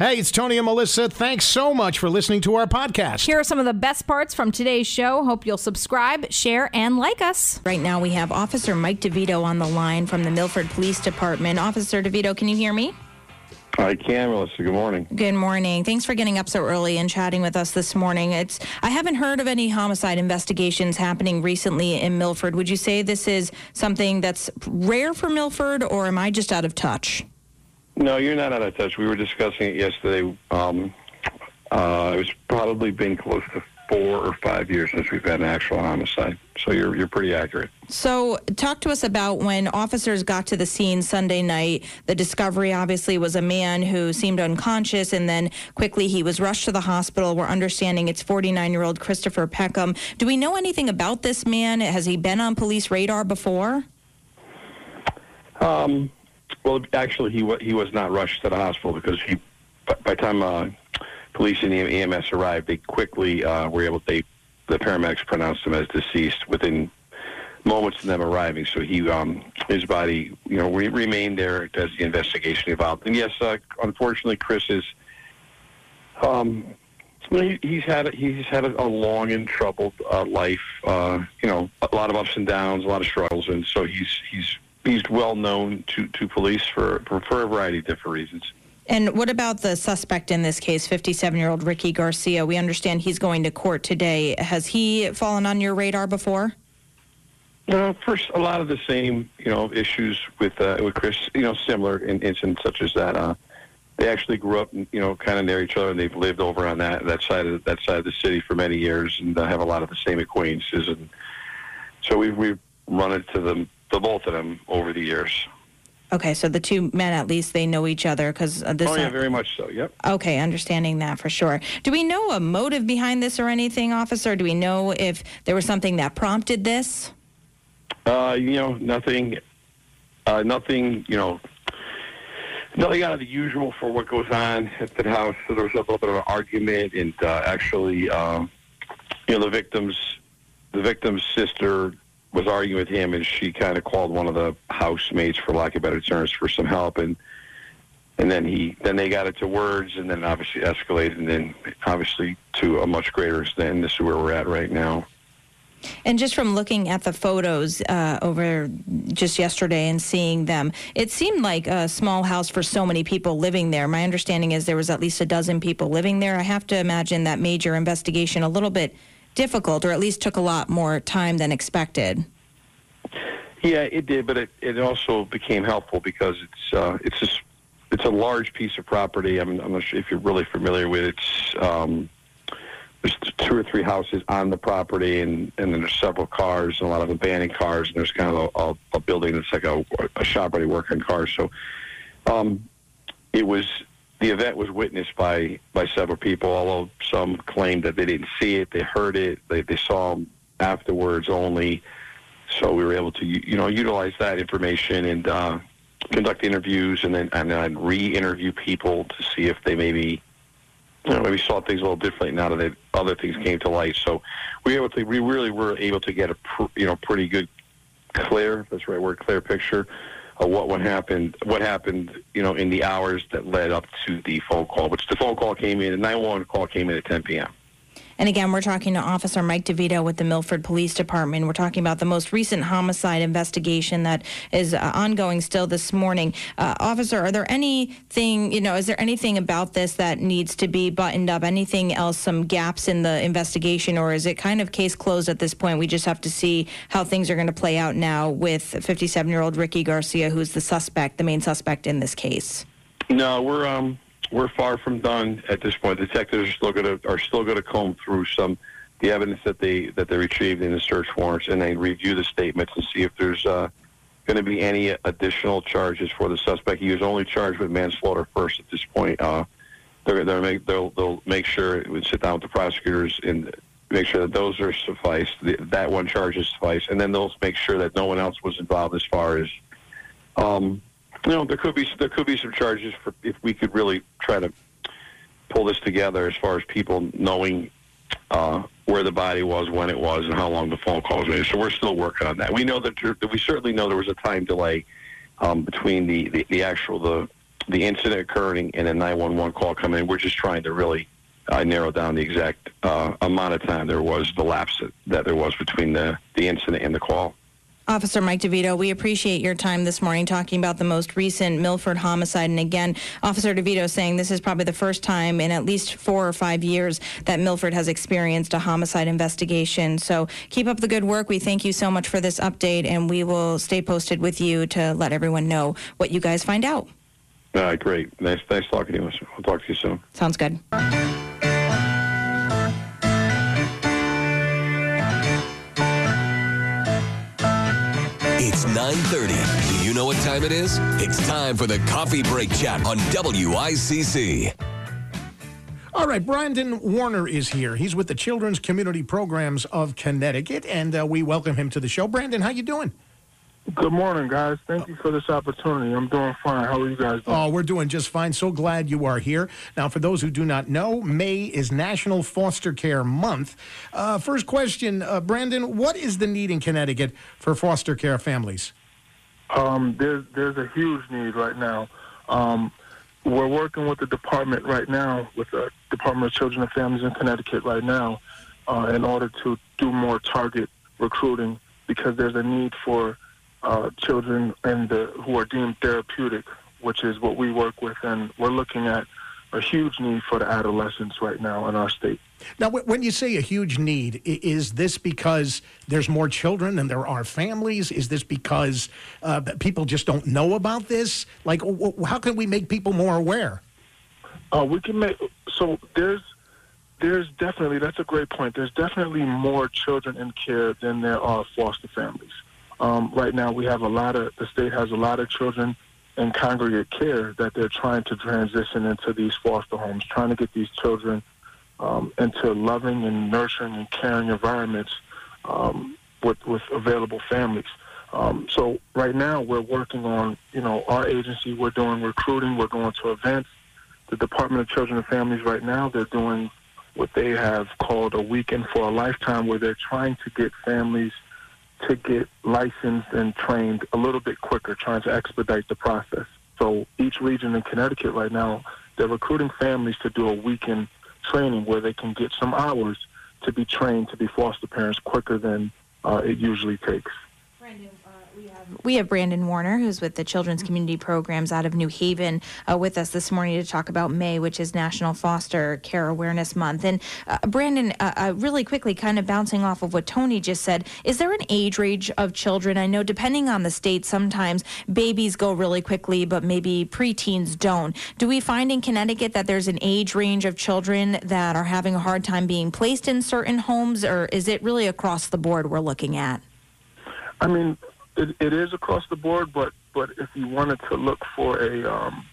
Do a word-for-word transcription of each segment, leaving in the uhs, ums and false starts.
Hey, it's Tony and Melissa. Thanks so much for listening to our podcast. Here are some of the best parts from today's show. Hope you'll subscribe, share, and like us. Right now we have Officer Mike DeVito on the line from the Milford Police Department. Officer DeVito, can you hear me? I can, Melissa. Good morning. Good morning. Thanks for getting up so early and chatting with us this morning. It's I haven't heard of any homicide investigations happening recently in Milford. Would you say this is something that's rare for Milford, or am I just out of touch? No, you're not out of touch. We were discussing it yesterday. Um, uh, it's probably been close to four or five years since we've had an actual homicide. So you're you're pretty accurate. So talk to us about when officers got to the scene Sunday night. The discovery obviously was a man who seemed unconscious, and then quickly he was rushed to the hospital. We're understanding it's forty-nine-year-old Christopher Peckham. Do we know anything about this man? Has he been on police radar before? Um. Well, actually, he was he was not rushed to the hospital because he, by, by the time uh, police and E M S arrived, they quickly uh, were able. They the paramedics pronounced him as deceased within moments of them arriving. So he, um, his body, you know, re- remained there as the investigation evolved. And yes, uh, unfortunately, Chris is. Um, he, he's had he's had a, a long and troubled uh, life. Uh, you know, a lot of ups and downs, a lot of struggles, and so he's he's. He's well known to, to police for, for, for a variety of different reasons. And what about the suspect in this case, fifty-seven-year-old Ricky Garcia? We understand he's going to court today. Has he fallen on your radar before? Uh, first, a lot of the same, you know, issues with uh, with Chris, you know, similar in incidents such as that. Uh, they actually grew up, you know, kind of near each other, and they've lived over on that that side of that side of the city for many years, and uh, have a lot of the same acquaintances. And so we've we've run into them. The both of them over the years. Okay, so the two men, at least, they know each other because this. Oh yeah, very much so. Yep. Okay, understanding that for sure. Do we know a motive behind this or anything, officer? Do we know if there was something that prompted this? Uh, you know, nothing. Uh, nothing. You know, nothing out of the usual for what goes on at the house. So there was a little bit of an argument, and uh, actually, um, you know, the victim's the victim's sister was arguing with him, and she kind of called one of the housemates, for lack of better terms, for some help, and and then he then they got it to words, and then obviously escalated, and then obviously to a much greater extent. This is where we're at right now. And just from looking at the photos uh, over just yesterday and seeing them, it seemed like a small house for so many people living there. My understanding is there was at least a dozen people living there. I have to imagine that made your investigation a little bit difficult, or at least took a lot more time than expected. Yeah, it did, but it, it also became helpful because it's uh, it's just it's a large piece of property. I mean, I'm not sure if you're really familiar with it. It's, um, there's two or three houses on the property, and, and then there's several cars and a lot of abandoned cars, and there's kind of a, a, a building that's like a, a shop where they work on cars. So um, it was. The event was witnessed by, by several people, although some claimed that they didn't see it, they heard it, they, they saw them afterwards only. So we were able to, you know, utilize that information and uh, conduct interviews, and then and then re-interview people to see if they maybe, you know, maybe saw things a little differently now that other things came to light. So we were able to, we really were able to get a, pr- you know, pretty good, clear, that's the right word, clear picture of what what happened, what happened, you know, in the hours that led up to the phone call, which the phone call came in, the nine one one call came in at ten p.m. And again, we're talking to Officer Mike DeVito with the Milford Police Department. We're talking about the most recent homicide investigation that is uh, ongoing still this morning. Uh, officer, are there anything, you know, is there anything about this that needs to be buttoned up? Anything else, some gaps in the investigation, or is it kind of case closed at this point? We just have to see how things are going to play out now with fifty-seven-year-old Ricky Garcia, who's the suspect, the main suspect in this case. No, we're um. We're far from done at this point. Detectives are still going to are still going to comb through some the evidence that they that they retrieved in the search warrants, and they review the statements and see if there's uh, going to be any additional charges for the suspect. He was only charged with manslaughter first at this point. Uh, they're, they're make, they'll they'll make sure we sit down with the prosecutors and make sure that those are sufficed. The, that one charge is suffice, and then they'll make sure that no one else was involved as far as. Um, You know, there could be there could be some charges for if we could really try to pull this together as far as people knowing uh, where the body was, when it was, and how long the phone calls were. So we're still working on that. We know that, there, that we certainly know there was a time delay um, between the, the, the actual the the incident occurring and a nine one one call coming in. We're just trying to really uh, narrow down the exact uh, amount of time there was, the lapse that, that there was between the, the incident and the call. Officer Mike DeVito, we appreciate your time this morning talking about the most recent Milford homicide. And again, Officer DeVito saying this is probably the first time in at least four or five years that Milford has experienced a homicide investigation. So keep up the good work. We thank you so much for this update, and we will stay posted with you to let everyone know what you guys find out. All right, great. Nice, nice talking to you. I'll talk to you soon. Sounds good. It's nine thirty. Do you know what time it is? It's time for the Coffee Break Chat on W I C C. All right, Brandon Warner is here. He's with the Children's Community Programs of Connecticut, and uh, we welcome him to the show. Brandon, how you doing? Good morning, guys. Thank you for this opportunity. I'm doing fine. How are you guys doing? Oh, we're doing just fine. So glad you are here. Now, for those who do not know, May is National Foster Care Month. Uh, first question, uh, Brandon, what is the need in Connecticut for foster care families? Um, there's there's a huge need right now. Um, we're working with the department right now, with the Department of Children and Families in Connecticut right now, uh, in order to do more target recruiting, because there's a need for Uh, children and the, who are deemed therapeutic, which is what we work with, and we're looking at a huge need for the adolescents right now in our state. Now, when you say a huge need, is this because there's more children than there are families? Is this because uh, people just don't know about this? Like, how can we make people more aware? Uh, we can make, so there's, there's definitely, that's a great point. There's definitely more children in care than there are foster families. Um, right now, we have a lot of, the state has a lot of children in congregate care that they're trying to transition into these foster homes, trying to get these children um, into loving and nurturing and caring environments um, with, with available families. Um, so right now, we're working on, you know, our agency, we're doing recruiting, we're going to events. The Department of Children and Families right now, they're doing what they have called a weekend for a lifetime, where they're trying to get families to get licensed and trained a little bit quicker, trying to expedite the process. So each region in Connecticut right now, they're recruiting families to do a weekend training where they can get some hours to be trained to be foster parents quicker than uh, it usually takes. Brandon, uh, we have we have Brandon Warner, who's with the Children's Community Programs out of New Haven, uh, with us this morning to talk about May, which is National Foster Care Awareness Month. And uh, Brandon, uh, uh, really quickly, kind of bouncing off of what Tony just said, is there an age range of children? I know depending on the state, sometimes babies go really quickly, but maybe preteens don't. Do we find in Connecticut that there's an age range of children that are having a hard time being placed in certain homes, or is it really across the board we're looking at? I mean, it, it is across the board, but, but if you wanted to look for a, um,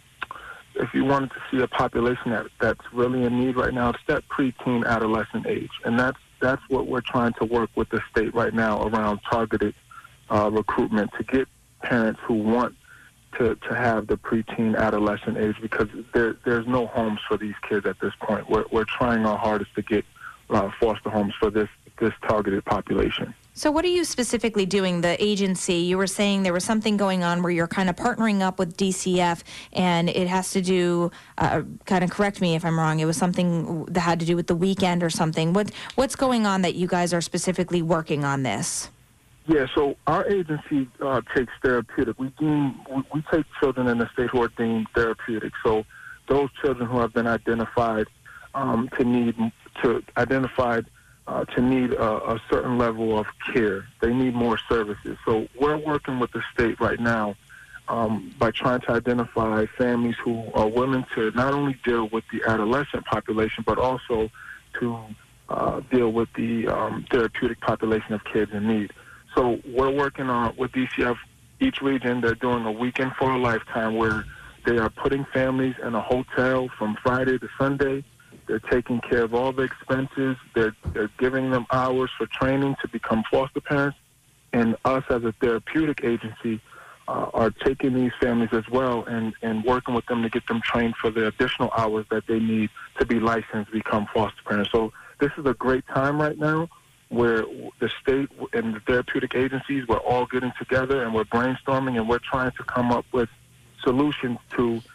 if you wanted to see a population that, that's really in need right now, it's that preteen adolescent age. And that's, that's what we're trying to work with the state right now around targeted uh, recruitment to get parents who want to, to have the preteen adolescent age, because there, there's no homes for these kids at this point. We're, we're trying our hardest to get uh, foster homes for this, this targeted population. So what are you specifically doing, the agency? You were saying there was something going on where you're kind of partnering up with D C F, and it has to do, uh, kind of correct me if I'm wrong, it was something that had to do with the weekend or something. What, what's going on that you guys are specifically working on this? Yeah, so our agency uh, takes therapeutic. We deem, we, we take children in the state who are deemed therapeutic. So those children who have been identified um, to need, to identified Uh, to need a, a certain level of care. They need more services. So we're working with the state right now um, by trying to identify families who are willing to not only deal with the adolescent population, but also to uh, deal with the um, therapeutic population of kids in need. So we're working on, with D C F, each region, they're doing a weekend for a lifetime where they are putting families in a hotel from Friday to Sunday. They're taking care of all the expenses. They're, they're giving them hours for training to become foster parents. And us as a therapeutic agency uh, are taking these families as well and, and working with them to get them trained for the additional hours that they need to be licensed to become foster parents. So this is a great time right now where the state and the therapeutic agencies, we're all getting together and we're brainstorming and we're trying to come up with solutions to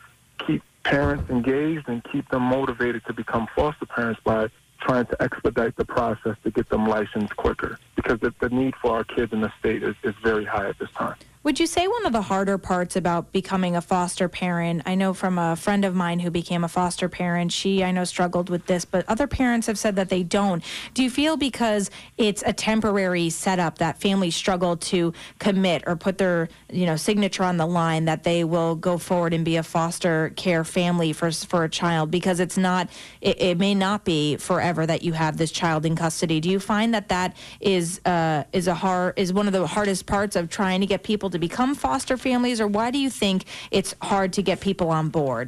keep parents engaged and keep them motivated to become foster parents by trying to expedite the process to get them licensed quicker, because the, the need for our kids in the state is, is very high at this time. Would you say one of the harder parts about becoming a foster parent, I know from a friend of mine who became a foster parent, she, I know, struggled with this, but other parents have said that they don't. Do you feel because it's a temporary setup that families struggle to commit or put their, you know, signature on the line that they will go forward and be a foster care family for for a child, because it's not, it, it may not be forever that you have this child in custody? Do you find that that is uh, is a hard, is one of the hardest parts of trying to get people to become foster families, or why do you think it's hard to get people on board?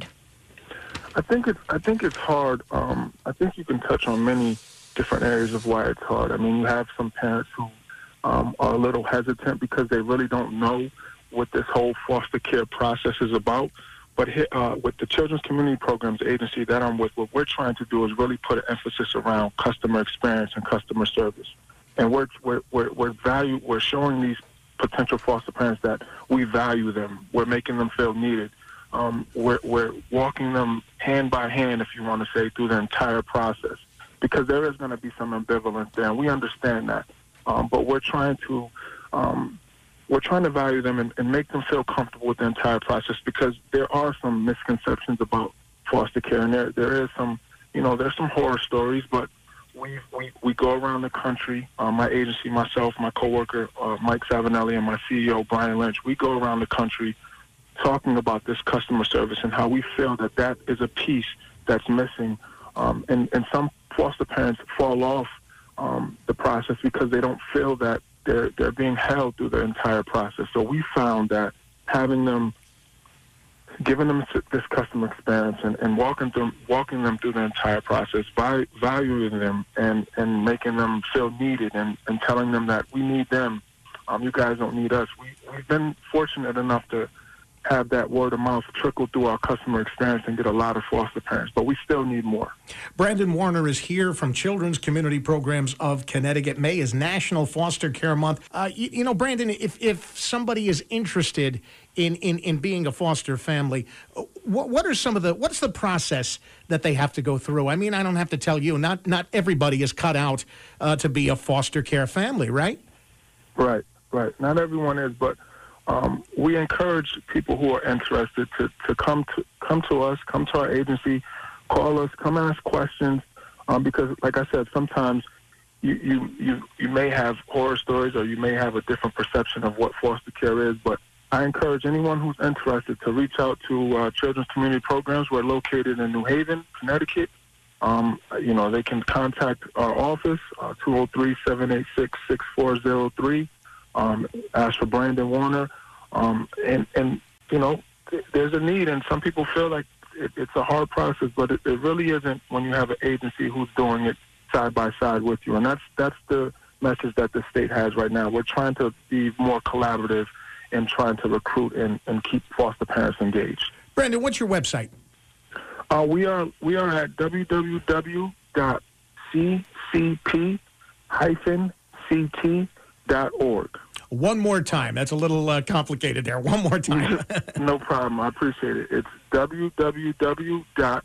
I think it's I think it's hard. Um, I think you can touch on many different areas of why it's hard. I mean, you have some parents who um, are a little hesitant because they really don't know what this whole foster care process is about. But uh, with the Children's Community Programs Agency that I'm with, what we're trying to do is really put an emphasis around customer experience and customer service. And we're we're we're, we're value we're showing these potential foster parents that we value them. We're making them feel needed. Um, we're, we're walking them hand by hand, if you want to say, through the entire process, because there is going to be some ambivalence there, and we understand that. Um, but we're trying to um, we're trying to value them and, and make them feel comfortable with the entire process, because there are some misconceptions about foster care, and there there is some you know there's some horror stories, but We, we we go around the country, uh, my agency, myself, my coworker, uh, Mike Savinelli, and my C E O, Brian Lynch, we go around the country talking about this customer service and how we feel that that is a piece that's missing. Um, and, and some foster parents fall off um, the process because they don't feel that they're, they're being held through the entire process. So we found that having them giving them this customer experience and, and walking them walking them through the entire process, by valuing them and, and making them feel needed, and, and telling them that we need them. Um, you guys don't need us. We, we've been fortunate enough to have that word of mouth trickle through our customer experience and get a lot of foster parents, but we still need more. Brandon Warner is here from Children's Community Programs of Connecticut. May is National Foster Care Month. Uh, you, you know, Brandon, if, if somebody is interested in, in, in being a foster family, what, what are some of the, what's the process that they have to go through? I mean, I don't have to tell you, not, not everybody is cut out uh, to be a foster care family, right? Right, right. Not everyone is, but Um, we encourage people who are interested to, to come to come to us, come to our agency, call us, come ask questions, um, because, like I said, sometimes you, you, you, you may have horror stories or you may have a different perception of what foster care is, but I encourage anyone who's interested to reach out to uh, Children's Community Programs. We're located in New Haven, Connecticut. Um, you know, they can contact our office, uh, two oh three, seven eight six, six four oh three. Um, ask for Brandon Warner, um, and, and, you know, th- there's a need, and some people feel like it, it's a hard process, but it, it really isn't when you have an agency who's doing it side by side with you, and that's that's the message that the state has right now. We're trying to be more collaborative and trying to recruit and, and keep foster parents engaged. Brandon, what's your website? Uh, we are we are at w w w dot c c p dash c t dot org. One more time. That's a little uh, complicated there. One more time. No problem. I appreciate it. It's w w w dot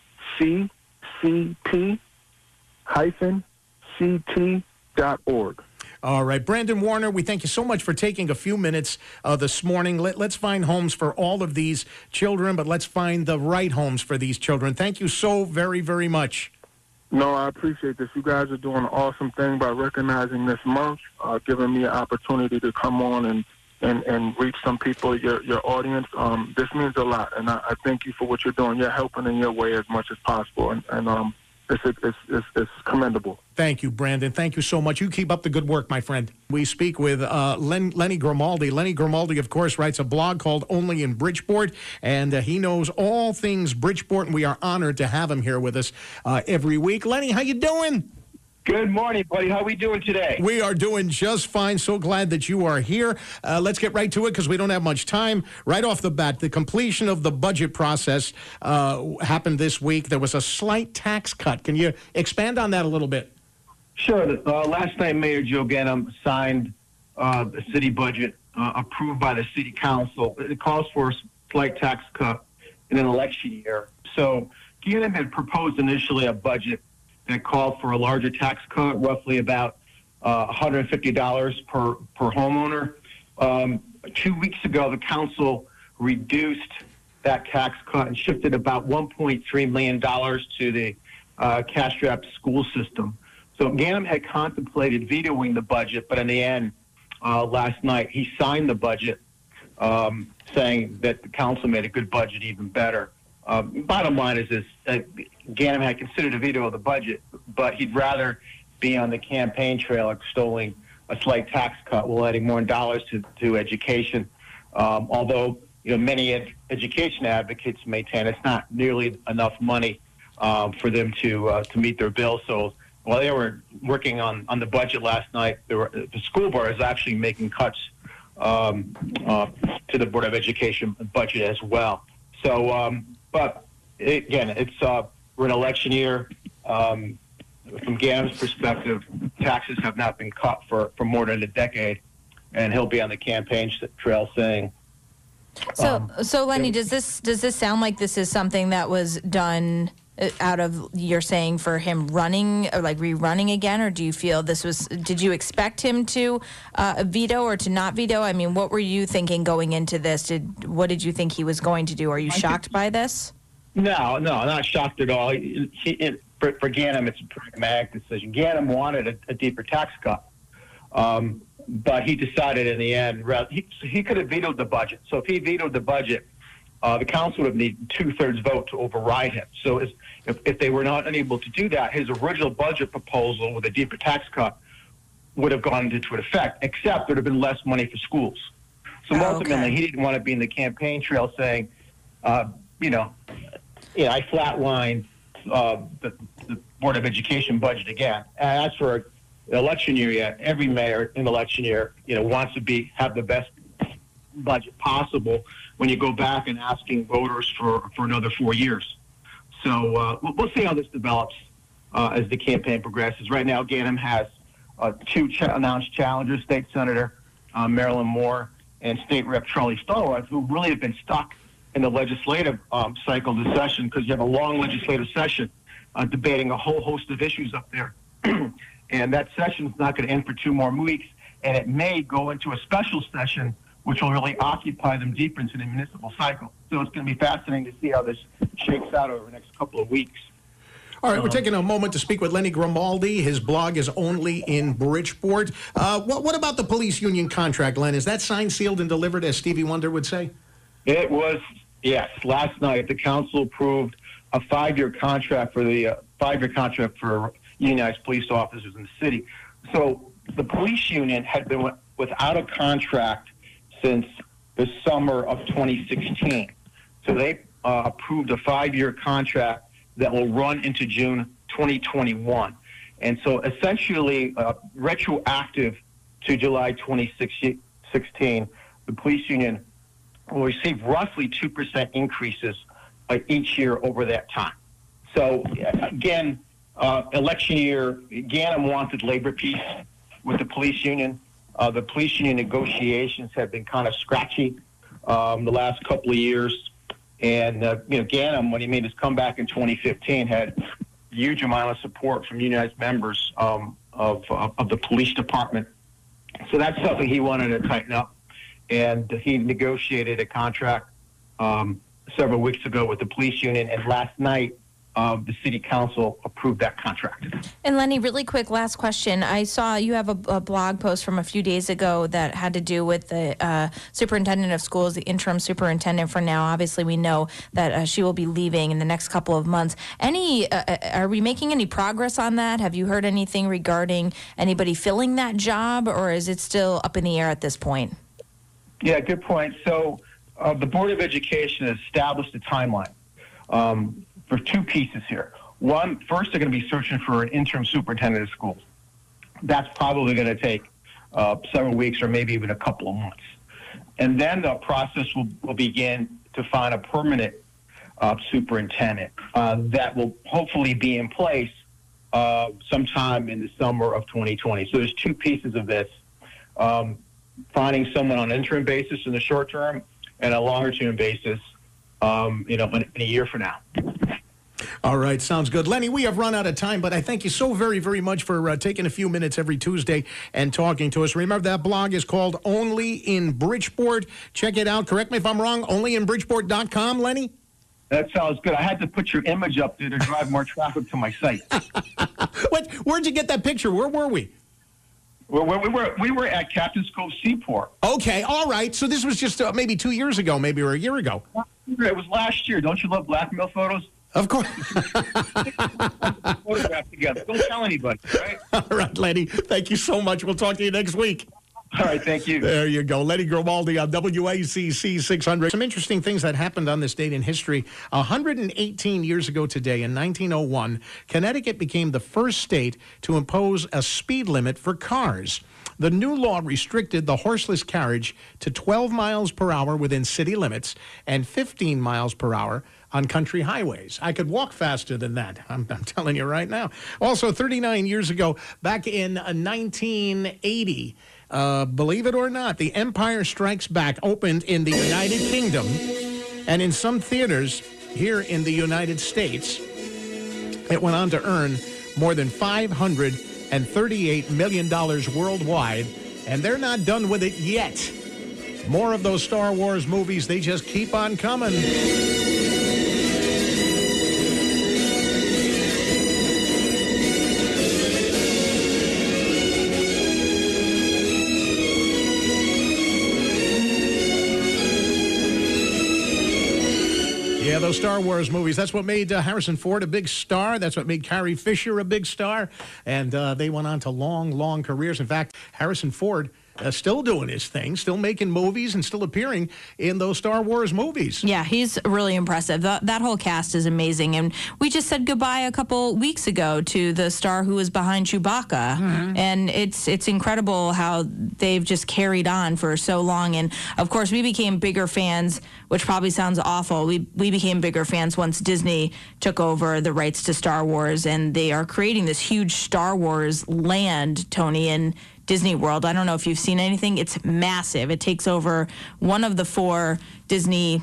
c c p dash c t dot org. All right. Brandon Warner, we thank you so much for taking a few minutes uh, this morning. Let, let's find homes for all of these children, but let's find the right homes for these children. Thank you so very, very much. No, I appreciate this. You guys are doing an awesome thing by recognizing this month, uh, giving me an opportunity to come on and, and, and reach some people, your your audience. Um, this means a lot, and I, I thank you for what you're doing. You're helping in your way as much as possible, and, and um, it's, it's, it's, it's commendable. Thank you, Brandon. Thank you so much. You keep up the good work, my friend. We speak with uh, Len, Lenny Grimaldi. Lenny Grimaldi, of course, writes a blog called Only in Bridgeport, and uh, he knows all things Bridgeport, and we are honored to have him here with us uh, every week. Lenny, how you doing? Good morning, buddy. How are we doing today? We are doing just fine. So glad that you are here. Uh, let's get right to it because we don't have much time. Right off the bat, the completion of the budget process uh, happened this week. There was a slight tax cut. Can you expand on that a little bit? Sure. Uh, last night, Mayor Joe Ganim signed uh, the city budget uh, approved by the city council. It calls for a slight tax cut in an election year. So Ganem had proposed initially a budget that called for a larger tax cut, roughly about uh, one hundred fifty dollars per, per homeowner. Um, two weeks ago, the council reduced that tax cut and shifted about one point three million dollars to the uh, cash-strapped school system. So Ganem had contemplated vetoing the budget, but in the end, uh, last night, he signed the budget, um, saying that the council made a good budget even better. Uh, bottom line is this, uh, Ganem had considered a veto of the budget, but he'd rather be on the campaign trail extolling a slight tax cut while adding more dollars to, to education. Um, although, you know, many ed- education advocates maintain it's not nearly enough money um, for them to uh, to meet their bills. So while they were working on, on the budget last night, there were, the school board is actually making cuts um, uh, to the Board of Education budget as well. So, um, but it, again, it's uh, we're in an election year. Um, from Ganem's perspective, taxes have not been cut for, for more than a decade, and he'll be on the campaign trail saying. So, um, so Lenny, does this does this sound like this is something that was done out of, you're saying, for him running or like rerunning again, or do you feel this was? Did you expect him to uh, veto or to not veto? I mean, what were you thinking going into this? Did what did you think he was going to do? Are you shocked by this? No, no, not shocked at all. He, he, it, for, for Ganem, it's a pragmatic decision. Ganem wanted a, a deeper tax cut, um, but he decided in the end, he, he could have vetoed the budget. So if he vetoed the budget, uh, the council would have needed two-thirds vote to override him. So as, if, if they were not unable to do that, his original budget proposal with a deeper tax cut would have gone into effect, except there would have been less money for schools. So Oh, ultimately, okay. he didn't want to be in the campaign trail saying, uh, you know, yeah, I flatlined uh, the, the Board of Education budget again. And as for election year, yeah, every mayor in election year, you know, wants to be have the best budget possible when you go back and asking voters for, for another four years. So uh, we'll, we'll see how this develops uh, as the campaign progresses. Right now, Ganem has uh, two ch- announced challengers, State Senator uh, Marilyn Moore and State Rep Charlie Stallworth, who really have been stuck in the legislative um, cycle this session because you have a long legislative session uh, debating a whole host of issues up there. And that session is not going to end for two more weeks, and it may go into a special session which will really occupy them deeper into the municipal cycle. So it's going to be fascinating to see how this shakes out over the next couple of weeks. All right, we're taking a moment to speak with Lenny Grimaldi. His blog is only in Bridgeport. Uh, what, what about the police union contract, Len? Is that signed, sealed, and delivered, as Stevie Wonder would say? It was, yes. Last night, the council approved a five-year contract for the uh, five-year contract for unionized police officers in the city. So the police union had been w- without a contract since the summer of twenty sixteen. So they uh, approved a five-year contract that will run into June twenty twenty-one. And so essentially, uh, retroactive to July twenty sixteen, the police union will receive roughly two percent increases uh, each year over that time. So again, uh, election year, Ganem wanted labor peace with the police union. Uh, the police union negotiations have been kind of scratchy um, the last couple of years. And, uh, you know, Ganem, when he made his comeback in twenty fifteen, had a huge amount of support from unionized members um, of, of, of the police department. So that's something he wanted to tighten up. And he negotiated a contract um, several weeks ago with the police union. And last night, uh, the city council approved that contract. And Lenny, really quick, last question. I saw you have a, a blog post from a few days ago that had to do with the uh, superintendent of schools, the interim superintendent for now. Obviously, we know that uh, she will be leaving in the next couple of months. Any, uh, are we making any progress on that? Have you heard anything regarding anybody filling that job, or is it still up in the air at this point? Yeah, good point. So uh, the Board of Education has established a timeline um, for two pieces here. One, first, they're going to be searching for an interim superintendent of schools. That's probably going to take uh, several weeks or maybe even a couple of months. And then the process will, will begin to find a permanent uh, superintendent uh, that will hopefully be in place uh, sometime in the summer of twenty twenty. So there's two pieces of this. Um, finding someone on an interim basis in the short term and a longer term basis um, you know, in, in a year from now. All right, sounds good. Lenny, we have run out of time, but I thank you so very, very much for uh, taking a few minutes every Tuesday and talking to us. Remember, that blog is called Only in Bridgeport. Check it out. Correct me if I'm wrong, only in bridgeport dot com, Lenny? That sounds good. I had to put your image up there to drive more traffic to my site. What, where'd you get that picture? Where were we? Well, we were we were at Captain's Cove Seaport. Okay, all right. So this was just uh, maybe two years ago, maybe, or a year ago. It was last year. Don't you love blackmail photos? Of course. Photograph together. Don't tell anybody, right? All right, Lenny. Thank you so much. We'll talk to you next week. All right, thank you. There you go. Lenny Grimaldi on W A C C six hundred. Some interesting things that happened on this date in history. one hundred eighteen years ago today, in nineteen oh one, Connecticut became the first state to impose a speed limit for cars. The new law restricted the horseless carriage to twelve miles per hour within city limits and fifteen miles per hour on country highways. I could walk faster than that. I'm, I'm telling you right now. Also, thirty-nine years ago, back in uh, nineteen eighty, uh, believe it or not, The Empire Strikes Back opened in the United Kingdom, and in some theaters here in the United States, it went on to earn more than five hundred thirty-eight million dollars worldwide, and they're not done with it yet. More of those Star Wars movies, they just keep on coming. Yeah, those Star Wars movies, that's what made uh, Harrison Ford a big star. That's what made Carrie Fisher a big star. And uh, they went on to long, long careers. In fact, Harrison Ford uh, still doing his thing, still making movies and still appearing in those Star Wars movies. Yeah, he's really impressive. The, that whole cast is amazing. And we just said goodbye a couple weeks ago to the star who was behind Chewbacca. Mm-hmm. And it's it's incredible how they've just carried on for so long. And, of course, we became bigger fans, which probably sounds awful. We, we became bigger fans once Disney took over the rights to Star Wars. And they are creating this huge Star Wars land, Tony, in Disney World. I don't know if you've seen anything. It's massive. It takes over one of the four Disney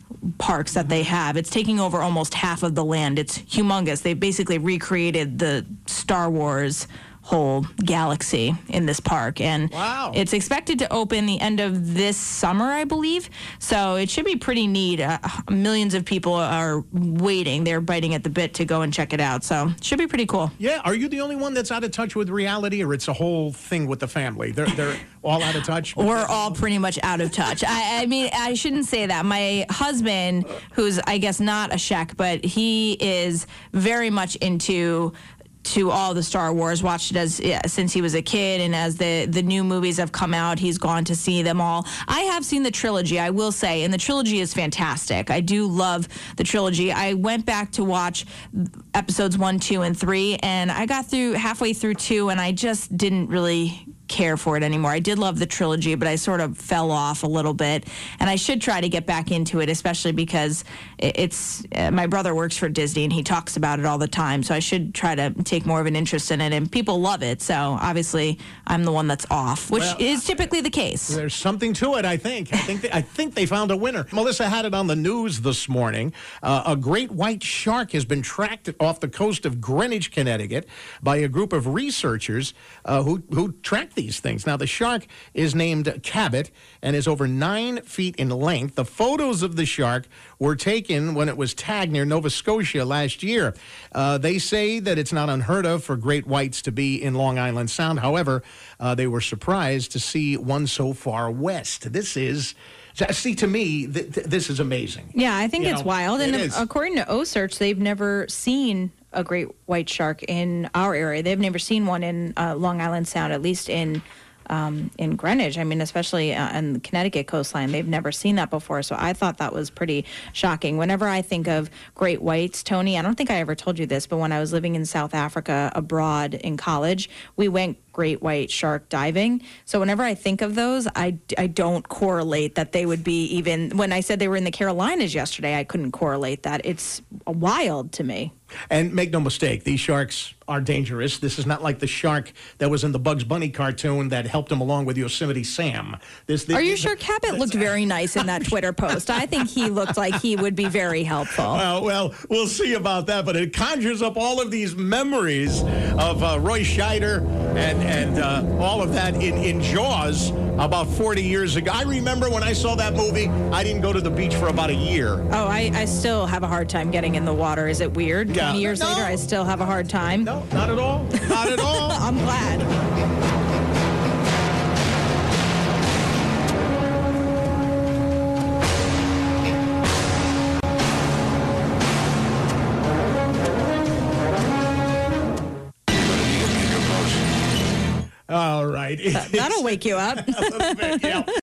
parks that they have. It's taking over almost half of the land. It's humongous. They basically recreated the Star Wars whole galaxy in this park, and wow. It's expected to open the end of this summer, I believe, so it should be pretty neat. Uh, millions of people are waiting. They're biting at the bit to go and check it out, so it should be pretty cool. Yeah, are you the only one that's out of touch with reality, or it's a whole thing with the family? They're, they're all out of touch? We're all pretty much out of touch. I, I mean, I shouldn't say that. My husband, who's, I guess, not a Shek, but he is very much into to all the Star Wars, watched it as yeah, since he was a kid, and as the, the new movies have come out, he's gone to see them all. I have seen the trilogy, I will say, and the trilogy is fantastic. I do love the trilogy. I went back to watch episodes one, two, and three, and I got through halfway through two, and I just didn't really care for it anymore. I did love the trilogy, but I sort of fell off a little bit, and I should try to get back into it, especially because it's uh, my brother works for Disney and he talks about it all the time, so I should try to take more of an interest in it, and people love it, so obviously I'm the one that's off, which well, is typically the case. There's something to it, I think. I think they, I think they found a winner. Melissa had it on the news this morning. Uh, a great white shark has been tracked off the coast of Greenwich, Connecticut by a group of researchers uh, who, who tracked these things. Now, the shark is named Cabot and is over nine feet in length. The photos of the shark were taken when it was tagged near Nova Scotia last year. Uh, they say that it's not unheard of for great whites to be in Long Island Sound. However, uh, they were surprised to see one so far west. This is... See, to me, th- th- this is amazing. Yeah, I think you it's know, wild. it And is. according to O-Search, they've never seen a great white shark in our area. They've never seen one in uh, Long Island Sound, at least in um, in Greenwich. I mean, especially uh, on the Connecticut coastline. They've never seen that before. So I thought that was pretty shocking. Whenever I think of great whites, Tony, I don't think I ever told you this, but when I was living in South Africa abroad in college, we went great white shark diving. So whenever I think of those, I, I don't correlate that they would be even, when I said they were in the Carolinas yesterday, I couldn't correlate that. It's wild to me. And make no mistake, these sharks are dangerous. This is not like the shark that was in the Bugs Bunny cartoon that helped him along with Yosemite Sam. This, this Are you this- sure Cabot looked very nice in that Twitter post? I think he looked like he would be very helpful. Uh, well, we'll see about that, but it conjures up all of these memories of uh, Roy Scheider and and uh, all of that in, in Jaws about forty years ago. I remember when I saw that movie, I didn't go to the beach for about a year. Oh, I, I still have a hard time getting in the water. Is it weird? Yeah. twenty years No. later, I still have a hard time. No, not at all. Not at all. I'm glad. All right. That'll wake you up. Yeah.